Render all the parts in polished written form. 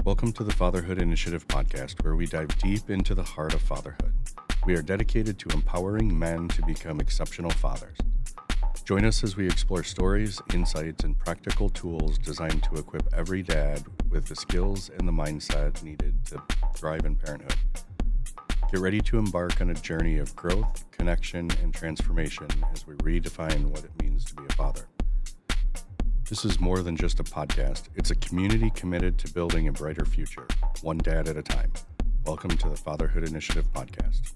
Welcome to the Fatherhood Initiative podcast, where we dive deep into the heart of fatherhood. We are dedicated to empowering men to become exceptional fathers. Join us as we explore stories, insights, and practical tools designed to equip every dad with the skills and the mindset needed to thrive in parenthood. Get ready to embark on a journey of growth, connection, and transformation as we redefine what it means to be a father. This is more than just a podcast. It's a community committed to building a brighter future, one dad at a time. Welcome to the Fatherhood Initiative podcast.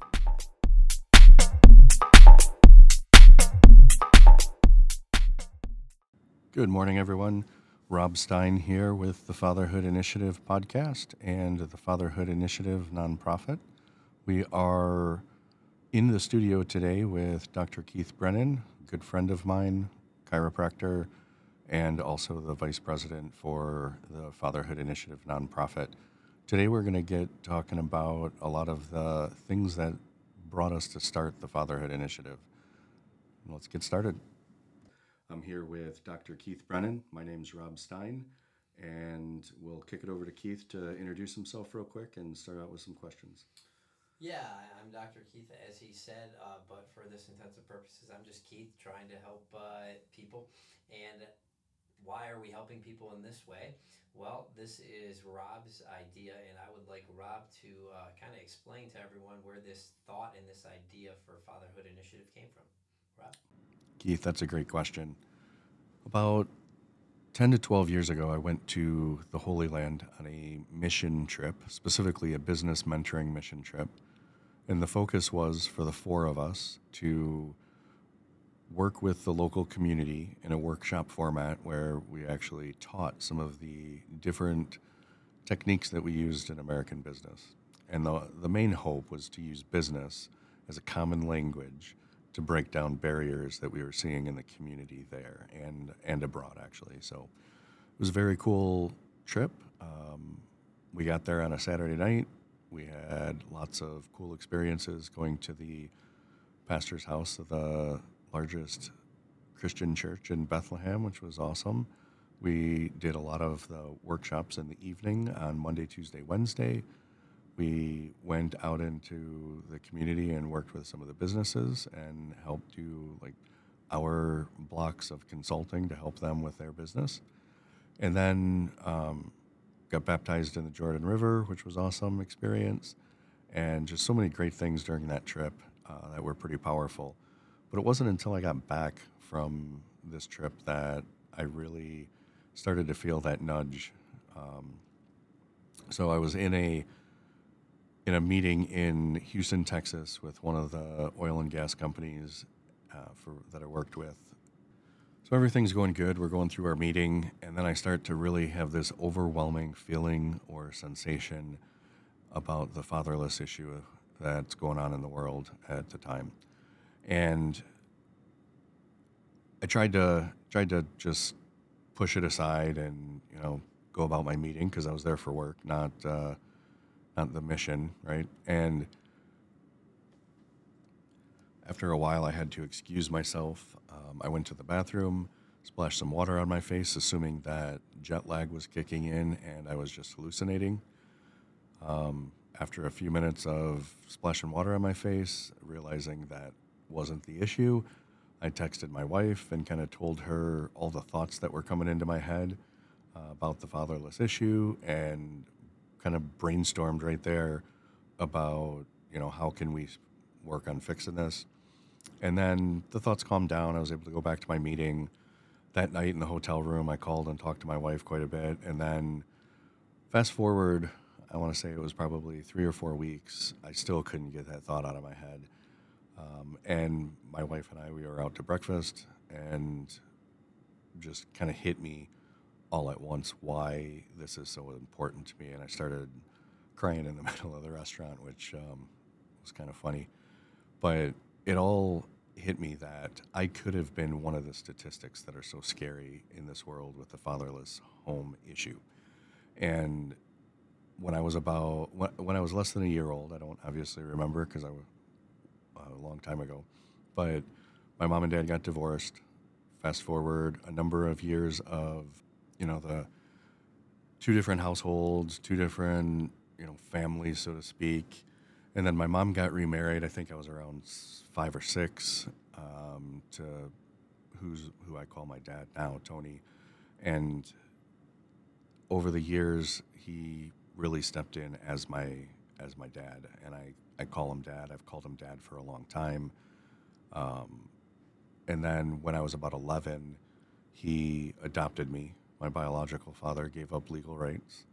Good morning, everyone. Rob Stein here with the Fatherhood Initiative podcast and the Fatherhood Initiative nonprofit. We are in the studio today with Dr. Keith Brennan, a good friend of mine, chiropractor, and also the vice president for the Fatherhood Initiative nonprofit. Today we're going to get talking about a lot of the things that brought us to start the Fatherhood Initiative. Let's get started. I'm here with Dr. Keith Brennan. My name's Rob Stein, and we'll kick it over to Keith to introduce himself real quick and start out with some questions. Yeah, I'm Dr. Keith, as he said, but for this intents and purposes, I'm just Keith trying to help people. And why are we helping people in this way? Well, this is Rob's idea, and I would like Rob to kind of explain to everyone where this thought and this idea for Fatherhood Initiative came from. Rob? Keith, that's a great question. About 10 to 12 years ago, I went to the Holy Land on a mission trip, specifically a business mentoring mission trip. And the focus was for the four of us to work with the local community in a workshop format where we actually taught some of the different techniques that we used in American business. And the main hope was to use business as a common language to break down barriers that we were seeing in the community there and abroad, actually. So it was a very cool trip. We got there on a Saturday night. We had lots of cool experiences going to the pastor's house of the largest Christian church in Bethlehem, which was awesome. We did a lot of the workshops in the evening on Monday, Tuesday, Wednesday. We went out into the community and worked with some of the businesses and helped do like hour blocks of consulting to help them with their business. And then got baptized in the Jordan River, which was an awesome experience, and just so many great things during that trip that were pretty powerful. But it wasn't until I got back from this trip that I really started to feel that nudge. So I was in a meeting in Houston, Texas, with one of the oil and gas companies that I worked with. So everything's going good. We're going through our meeting, and then I start to really have this overwhelming feeling or sensation about the fatherless issue that's going on in the world at the time. And I tried to just push it aside and go about my meeting because I was there for work, not the mission, right? And after a while, I had to excuse myself. I went to the bathroom, splashed some water on my face, assuming that jet lag was kicking in and I was just hallucinating. After a few minutes of splashing water on my face, realizing that wasn't the issue, I texted my wife and kind of told her all the thoughts that were coming into my head about the fatherless issue, and kind of brainstormed right there about, how can we work on fixing this. And then the thoughts calmed down. I was able to go back to my meeting. That night in the hotel room, I called and talked to my wife quite a bit. And then fast forward, I want to say it was probably 3 or 4 weeks, I still couldn't get that thought out of my head. And my wife and I, we were out to breakfast, and just kind of hit me all at once why this is so important to me. And I started crying in the middle of the restaurant, which was kind of funny. But it all hit me that I could have been one of the statistics that are so scary in this world with the fatherless home issue. And when I was less than a year old, I don't obviously remember because I was a long time ago, but my mom and dad got divorced. Fast forward a number of years of, the two different households, two different, families, so to speak. And then my mom got remarried. I think I was around 5 or 6, to who I call my dad now, Tony. And over the years, he really stepped in as my dad, and I call him dad. I've called him dad for a long time. Um, and then when I was about 11, he adopted me. My biological father gave up legal rights,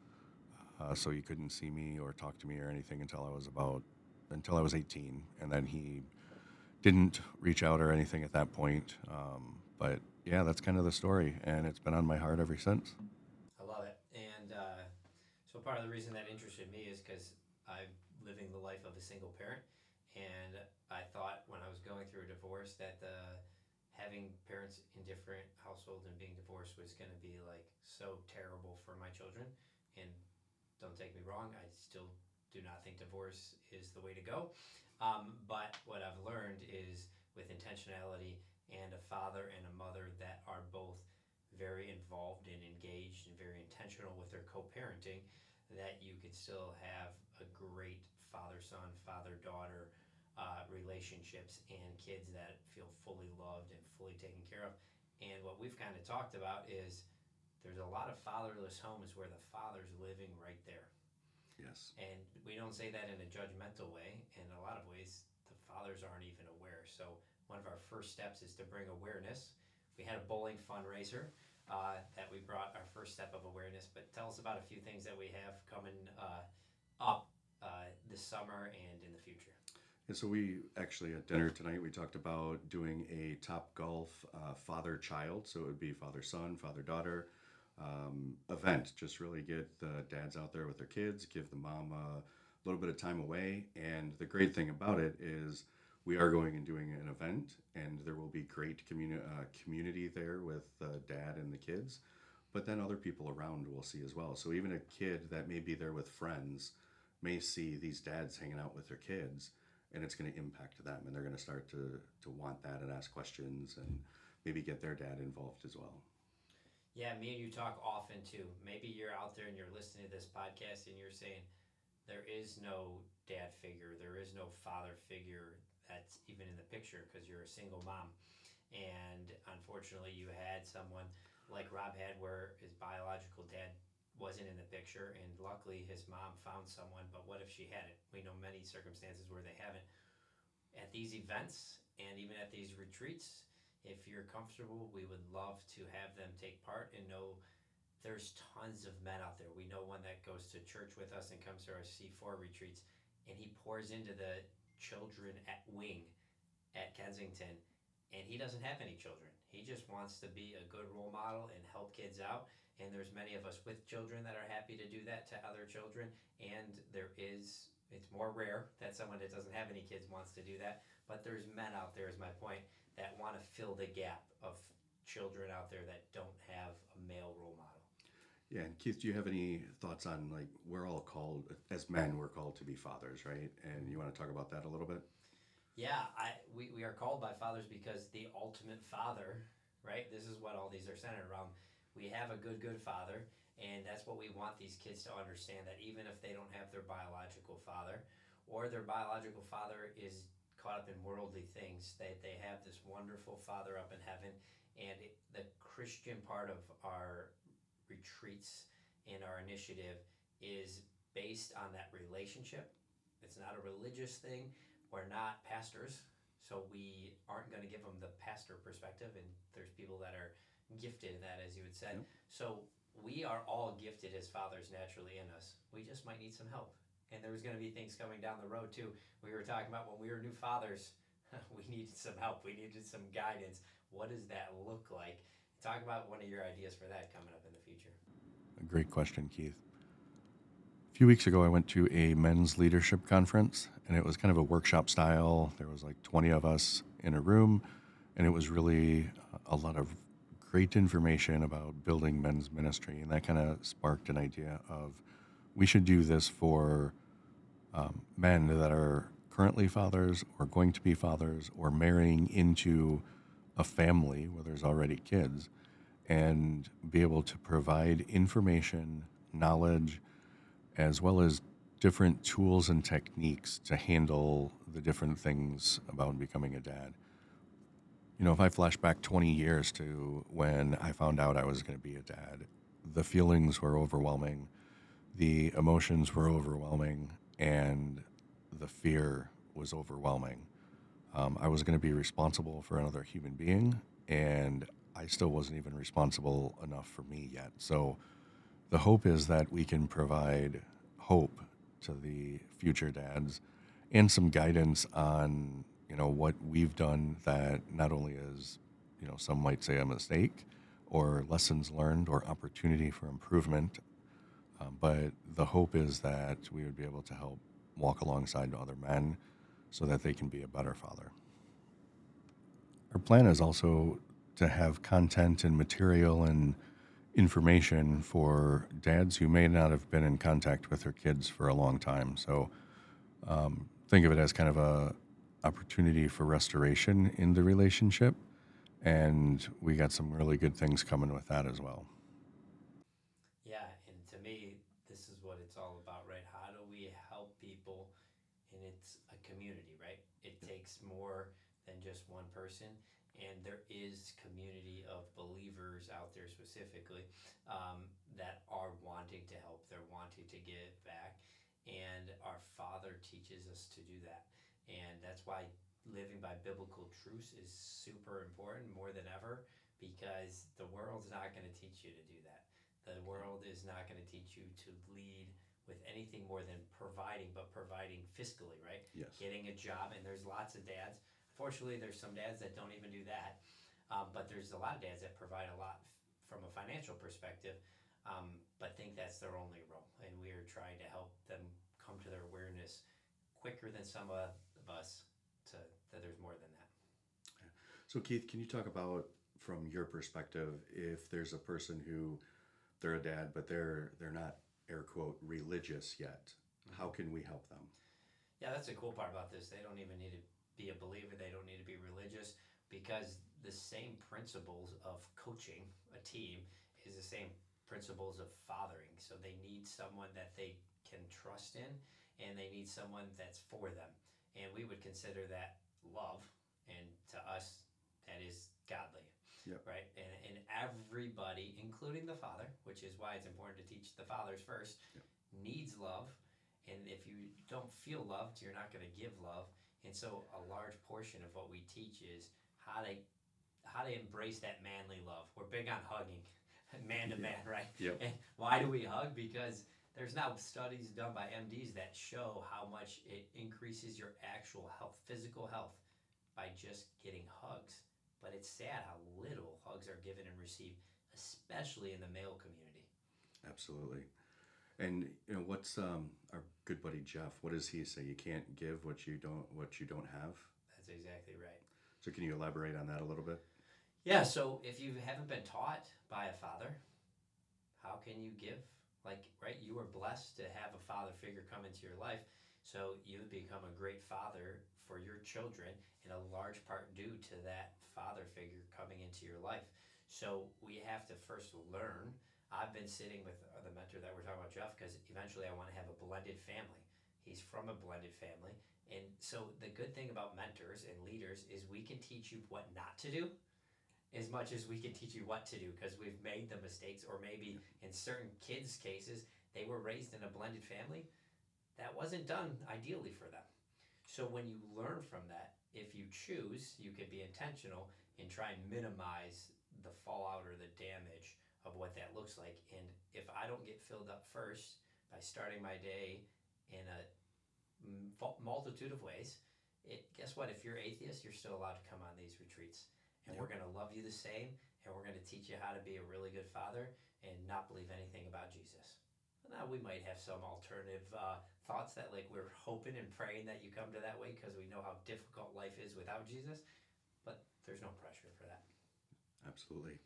so he couldn't see me or talk to me or anything until I was 18, and then he didn't reach out or anything at that point. But yeah, that's kind of the story, and it's been on my heart ever since. I love it. And so part of the reason that interested me is because I'm living the life of a single parent, and I thought when I was going through a divorce that having parents in different households and being divorced was going to be like so terrible for my children. And don't take me wrong, I still do not think divorce is the way to go. But what I've learned is with intentionality and a father and a mother that are both very involved and engaged and very intentional with their co-parenting, that you could still have a great father-son, father-daughter relationships and kids that feel fully loved and fully taken care of. And what we've kind of talked about is there's a lot of fatherless homes where the father's living right there. Yes. And we don't say that in a judgmental way. In a lot of ways, the fathers aren't even aware. So one of our first steps is to bring awareness. We had a bowling fundraiser that we brought our first step of awareness. But tell us about a few things that we have coming up this summer and in the future. And so we actually at dinner tonight we talked about doing a Top Golf father-child, so it would be father-son, father-daughter event. Just really get the dads out there with their kids, give the mom a little bit of time away. And the great thing about it is we are going and doing an event, and there will be great community there with the dad and the kids. But then other people around will see as well. So even a kid that may be there with friends may see these dads hanging out with their kids, and it's going to impact them, and they're going to start to want that and ask questions and maybe get their dad involved as well. Yeah, me and you talk often too. Maybe you're out there and you're listening to this podcast and you're saying, there is no dad figure, there is no father figure that's even in the picture because you're a single mom. And unfortunately, you had someone like Rob had where his biological dad wasn't in the picture, and luckily his mom found someone. But what if she hadn't? We know many circumstances where they haven't. At these events and even at these retreats, if you're comfortable, we would love to have them take part and know there's tons of men out there. We know one that goes to church with us and comes to our C4 retreats, and he pours into the children at Wing at Kensington, and he doesn't have any children. He just wants to be a good role model and help kids out. And there's many of us with children that are happy to do that to other children. And it's more rare that someone that doesn't have any kids wants to do that. But there's men out there, is my point, that want to fill the gap of children out there that don't have a male role model. Yeah, and Keith, do you have any thoughts on, like, we're all called, as men, we're called to be fathers, right? And you want to talk about that a little bit? Yeah, we are called by fathers because the ultimate father, right? This is what all these are centered around. We have a good father, and that's what we want these kids to understand, that even if they don't have their biological father, or their biological father is caught up in worldly things, they have this wonderful father up in heaven. And the Christian part of our retreats and our initiative is based on that relationship. It's not a religious thing. We're not pastors, so we aren't going to give them the pastor perspective, and there's people that are gifted in that, as you had said. Yep. So we are all gifted as fathers naturally in us. We just might need some help. And there's going to be things coming down the road too. We were talking about when we were new fathers, we needed some help. We needed some guidance. What does that look like? Talk about one of your ideas for that coming up in the future. A great question, Keith. A few weeks ago, I went to a men's leadership conference, and it was kind of a workshop style. There was like 20 of us in a room, and it was really a lot of great information about building men's ministry, and that kind of sparked an idea of we should do this for men that are currently fathers or going to be fathers or marrying into a family where there's already kids, and be able to provide information knowledge, as well as different tools and techniques to handle the different things about becoming a dad. If I flash back 20 years to when I found out I was going to be a dad, the feelings were overwhelming, the emotions were overwhelming, and the fear was overwhelming. I was going to be responsible for another human being, and I still wasn't even responsible enough for me yet. So the hope is that we can provide hope to the future dads and some guidance on what we've done that not only is some might say a mistake or lessons learned or opportunity for improvement, but the hope is that we would be able to help walk alongside other men so that they can be a better father. Our plan is also to have content and material and information for dads who may not have been in contact with their kids for a long time. So think of it as kind of a opportunity for restoration in the relationship, and we got some really good things coming with that as well. Yeah, and to me, this is what it's all about, right? How do we help people? And it's a community, right? It takes more than just one person. And there is community of believers out there specifically, that are wanting to help. They're wanting to give back. And our Father teaches us to do that. And that's why living by biblical truths is super important more than ever, because the world's not going to teach you to do that. The world is not going to teach you to lead with anything more than providing, but providing fiscally, right? Yes. Getting a job, and there's lots of dads. Fortunately, there's some dads that don't even do that, but there's a lot of dads that provide a lot from a financial perspective, but think that's their only role. And we are trying to help them come to their awareness quicker than some of us to that there's more than that. So, Keith, can you talk about, from your perspective, if there's a person who they're a dad, but they're not air quote religious yet, how can we help them? Yeah, that's the cool part about this. They don't even need to be a believer. They don't need to be religious, because the same principles of coaching a team is the same principles of fathering. So they need someone that they can trust in, and they need someone that's for them. And we would consider that love, and to us, that is godly, Yep. right? And everybody, including the father, which is why it's important to teach the fathers first, Yep. needs love. And if you don't feel loved, you're not going to give love. And so a large portion of what we teach is how to embrace that manly love. We're big on hugging, man to Yeah. man, right? Yep. And why do we hug? Because there's now studies done by MDs that show how much it increases your actual health, physical health, by just getting hugs. But it's sad how little hugs are given and received, especially in the male community. Absolutely. And what's our good buddy Jeff? What does he say? You can't give what you don't have. That's exactly right. So can you elaborate on that a little bit? Yeah, so if you haven't been taught by a father, how can you give? Like, right, you were blessed to have a father figure come into your life. So you become a great father for your children, in a large part due to that father figure coming into your life. So we have to first learn. I've been sitting with the mentor that we're talking about, Jeff, because eventually I want to have a blended family. He's from a blended family. And so the good thing about mentors and leaders is we can teach you what not to do as much as we can teach you what to do, because we've made the mistakes, or maybe in certain kids' cases, they were raised in a blended family that wasn't done ideally for them. So when you learn from that, if you choose, you can be intentional and try and minimize the fallout or the damage of what that looks like. And if I don't get filled up first by starting my day in a multitude of ways, guess what? If you're atheist, you're still allowed to come on these retreats. And Yep. we're going to love you the same. And we're going to teach you how to be a really good father and not believe anything about Jesus. Now, we might have some alternative thoughts that, like, we're hoping and praying that you come to that way, because we know how difficult life is without Jesus. But there's no pressure for that. Absolutely.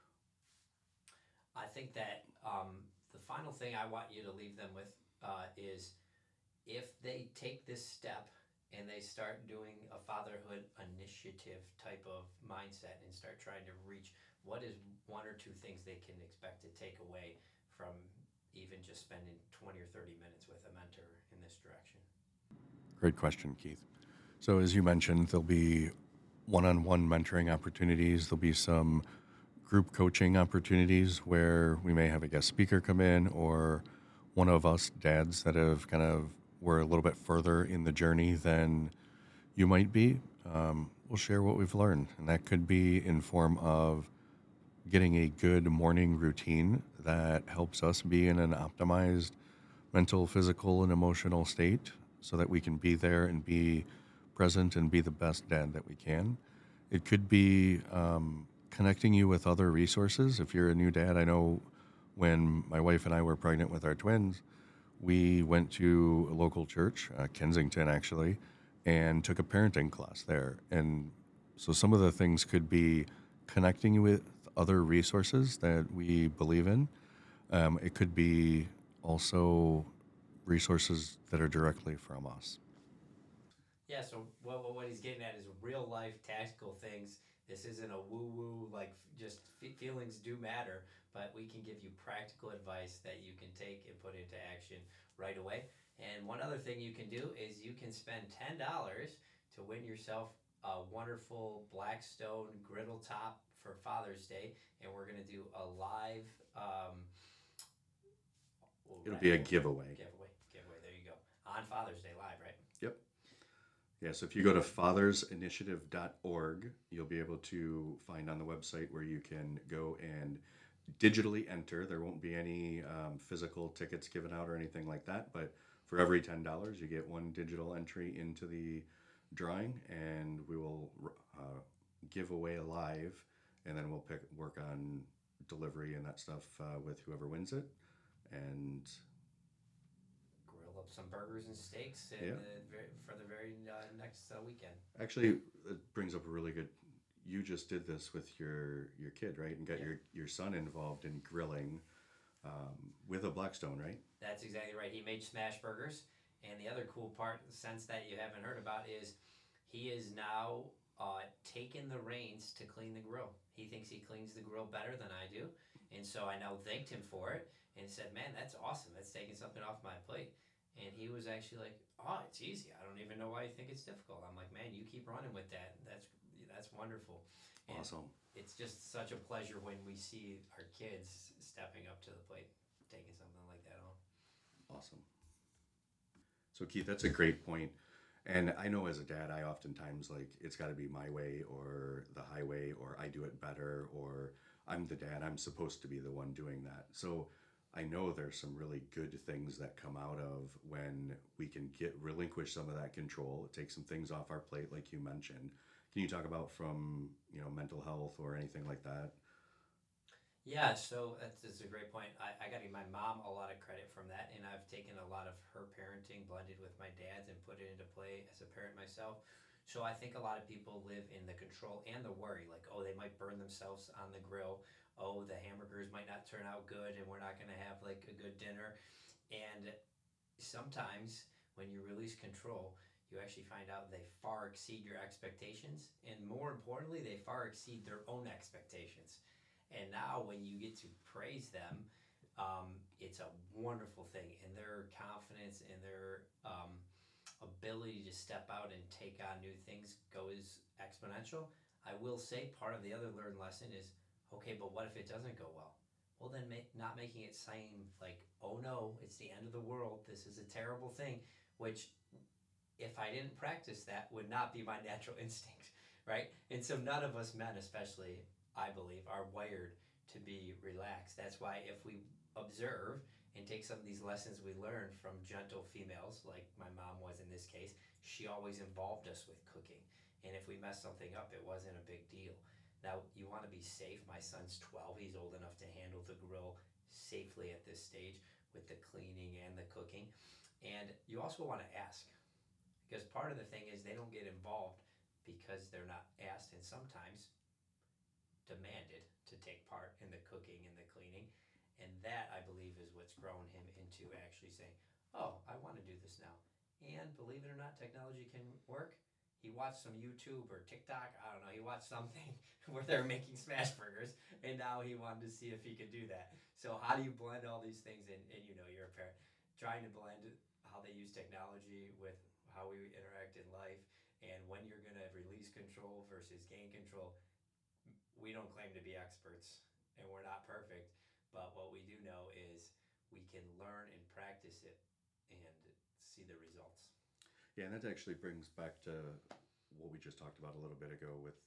I think that the final thing I want you to leave them with is, if they take this step and they start doing a fatherhood initiative type of mindset and start trying to reach, what is one or two things they can expect to take away from even just spending 20 or 30 minutes with a mentor in this direction. Great question, Keith. So, as you mentioned, there'll be one on one mentoring opportunities. There'll be some group coaching opportunities where we may have a guest speaker come in, or one of us dads that have kind of were a little bit further in the journey than you might be. We'll share what we've learned. And that could be in form of getting a good morning routine that helps us be in an optimized mental, physical, and emotional state so that we can be there and be present and be the best dad that we can. It could be connecting you with other resources. If you're a new dad, I know when my wife and I were pregnant with our twins, we went to a local church, Kensington actually, and took a parenting class there. And so some of the things could be connecting you with other resources that we believe in. It could be also resources that are directly from us. Yeah, so what he's getting at is real life tactical things. This isn't a woo woo, like just feelings do matter, but we can give you practical advice that you can take and put into action right away. And one other thing you can do is you can spend $10 to win yourself a wonderful Blackstone griddle top for Father's Day. And we're going to do a live It'll be a raffle giveaway. giveaway. There you go. On Father's Day live, right? Yep. Yeah, so if you go to fathersinitiative.org, you'll be able to find on the website where you can go and digitally enter. There won't be any physical tickets given out or anything like that, but for every $10, you get one digital entry into the drawing, and we will give away live, and then we'll work on delivery and that stuff with whoever wins it. And Grill up some burgers and steaks yeah, for the very next weekend. actually, it brings up a really good. You just did this with your kid, right? And got Yeah. your son involved in grilling with a Blackstone, right? That's exactly right. He made smash burgers. And the other cool part, sense that you haven't heard about, is he is now taken the reins to clean the grill. He thinks he cleans the grill better than I do. And so I now thanked him for it and said, man, that's awesome. That's taking something off my plate. And he was actually like, oh, it's easy. I don't even know why you think it's difficult. I'm like, man, you keep running with that. That's wonderful. And Awesome. it's just such a pleasure when we see our kids stepping up to the plate, taking something like that on. Awesome. So Keith, that's a great point. And I know as a dad, I oftentimes like it's got to be my way or the highway, or I do it better, or I'm the dad. I'm supposed to be the one doing that. So I know there's some really good things that come out of when we can get relinquish some of that control, take some things off our plate, like you mentioned. Can you talk about from mental health or anything like that? Yeah, so that's a great point. I got to give my mom a lot of credit from that, and I've taken a lot of her parenting, blended with my dad's, and put it into play as a parent myself. So I think a lot of people live in the control and the worry, like, oh, they might burn themselves on the grill. Oh, the hamburgers might not turn out good, and we're not going to have like a good dinner. And sometimes when you release control, you actually find out they far exceed your expectations, and more importantly, they far exceed their own expectations. And now, when you get to praise them, it's a wonderful thing, and their confidence and their ability to step out and take on new things goes exponential. I will say part of the other learned lesson is okay, but what if it doesn't go well? Well, then not making it seem like, oh no, it's the end of the world. This is a terrible thing, which if I didn't practice that would not be my natural instinct, right? And so none of us men, especially, I believe, are wired to be relaxed. That's why if we observe and take some of these lessons we learned from gentle females, like my mom was in this case, she always involved us with cooking. And if we messed something up, it wasn't a big deal. Now, you want to be safe. My son's 12. He's old enough to handle the grill safely at this stage with the cleaning and the cooking. And you also want to ask, because part of the thing is they don't get involved because they're not asked and sometimes demanded to take part in the cooking and the cleaning. And that, I believe, is what's grown him into actually saying, oh, I want to do this now. And believe it or not, technology can work. he watched some YouTube or TikTok. I don't know. He watched something where they're making smash burgers, and now he wanted to see if he could do that. So how do you blend all these things? And you know, you're a parent, trying to blend how they use technology with how we interact in life, and when you're gonna release control versus gain control. We don't claim to be experts, and we're not perfect. But what we do know is we can learn and practice it, and see the results. Yeah, and that actually brings back to what we just talked about a little bit ago with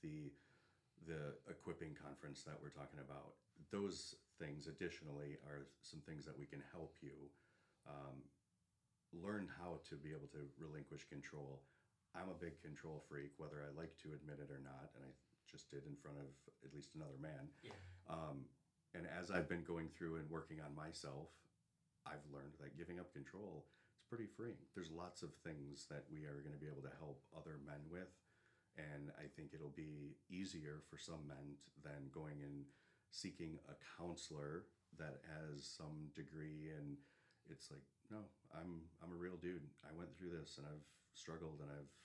the equipping conference that we're talking about. Those things additionally are some things that we can help you um, learn how to be able to relinquish control. I'm a big control freak, whether I like to admit it or not, and I just did in front of at least another man. Yeah. Um, and as I've been going through and working on myself, I've learned that giving up control is pretty freeing. There's lots of things that we are going to be able to help other men with, and I think it'll be easier for some men than going and seeking a counselor that has some degree. And it's like, no, I'm a real dude. I went through this and I've struggled and I've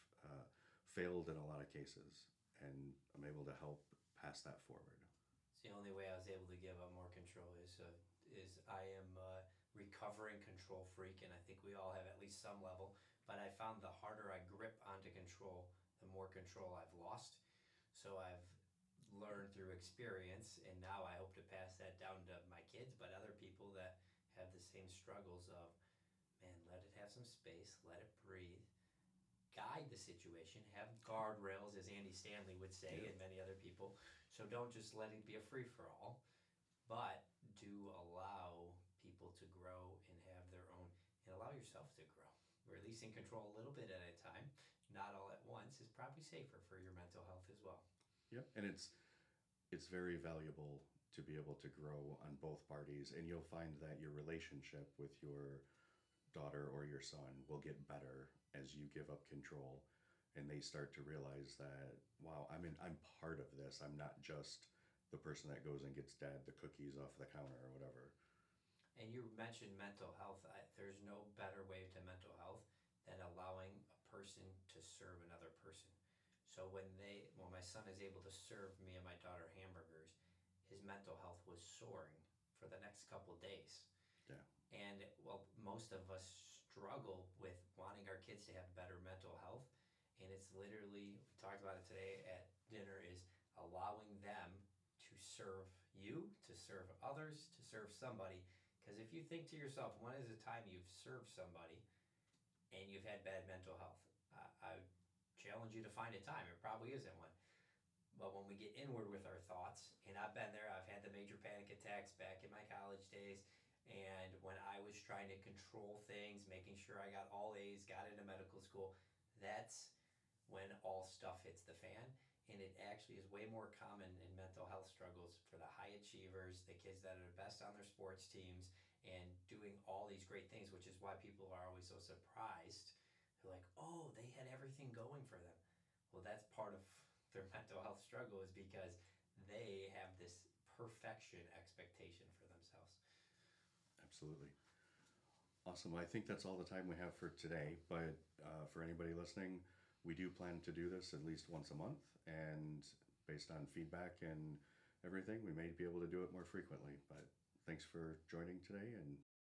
failed in a lot of cases, and I'm able to help pass that forward. It's the only way I was able to give up more control is I am a recovering control freak, and I think we all have at least some level. But I found the harder I grip onto control, the more control I've lost. So I've learned through experience, and now I hope to pass that down to my kids, but other people that have the same struggles of, man, let it have some space, let it breathe, guide the situation, have guardrails, as Andy Stanley would say, Yeah. and many other people. So don't just let it be a free for all, but do allow people to grow and have their own, and allow yourself to grow. Releasing control a little bit at a time, not all at once, is probably safer for your mental health as well. Yep, and it's very valuable to be able to grow on both parties, and you'll find that your relationship with your daughter or your son will get better as you give up control, and they start to realize that, wow, I'm part of this. I'm not just the person that goes and gets dad the cookies off the counter or whatever. And you mentioned mental health. There's no better way to mental health than allowing a person to serve another person. So when my son is able to serve me and my daughter hamburgers, his mental health was soaring for the next couple of days. Yeah. And well, most of us struggle with wanting our kids to have better mental health. And it's literally, we talked about it today at dinner, is allowing them to serve you, to serve others, to serve somebody. Because if you think to yourself, when is the time you've served somebody and you've had bad mental health? I challenge you to find a time. It probably isn't one. But when we get inward with our thoughts, and I've been there, I've had the major panic attacks back in my college days, and when I was trying to control things, making sure I got all A's, got into medical school, that's when all stuff hits the fan. And it actually is way more common in mental health struggles for the high achievers, the kids that are the best on their sports teams, and doing all these great things, which is why people are always so surprised. They're like, oh, they had everything going for them. Well, that's part of their mental health struggle, is because they have this perfection expectation for themselves. Absolutely. Awesome. Well, I think that's all the time we have for today. But for anybody listening, we do plan to do this at least once a month. And based on feedback and everything, we may be able to do it more frequently. But thanks for joining today, and